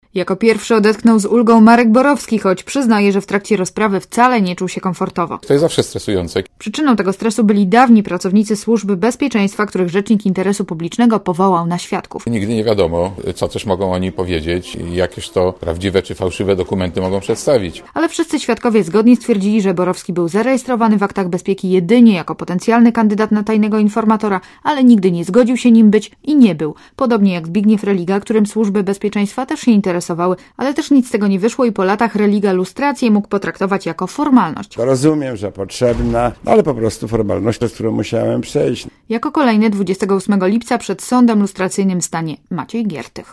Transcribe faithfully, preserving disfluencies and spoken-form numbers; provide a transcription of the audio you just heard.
Jako pierwszy odetchnął z ulgą Marek Borowski, choć przyznaje, że w trakcie rozprawy wcale nie czuł się komfortowo. To jest zawsze stresujące. Przyczyną tego stresu byli dawni pracownicy Służby Bezpieczeństwa, których Rzecznik Interesu Publicznego powołał na świadków. Nigdy nie wiadomo, co też mogą oni powiedzieć i jakieś to prawdziwe czy fałszywe dokumenty mogą przedstawić. Ale wszyscy świadkowie zgodnie stwierdzili, że Borowski był zarejestrowany w aktach bezpieki jedynie jako potencjalny kandydat na tajnego informatora, ale nigdy nie zgodził się nim być i nie był. Podobnie jak Zbigniew Religa, którym Służby Bezpieczeństwa też się interesowały, ale też nic z tego nie wyszło i po latach Religa lustrację mógł potraktować jako formalność. Rozumiem, że potrzebna, ale po prostu formalność, przez którą musiałem przejść. Jako kolejny dwudziestego ósmego lipca przed sądem lustracyjnym stanie Maciej Giertych.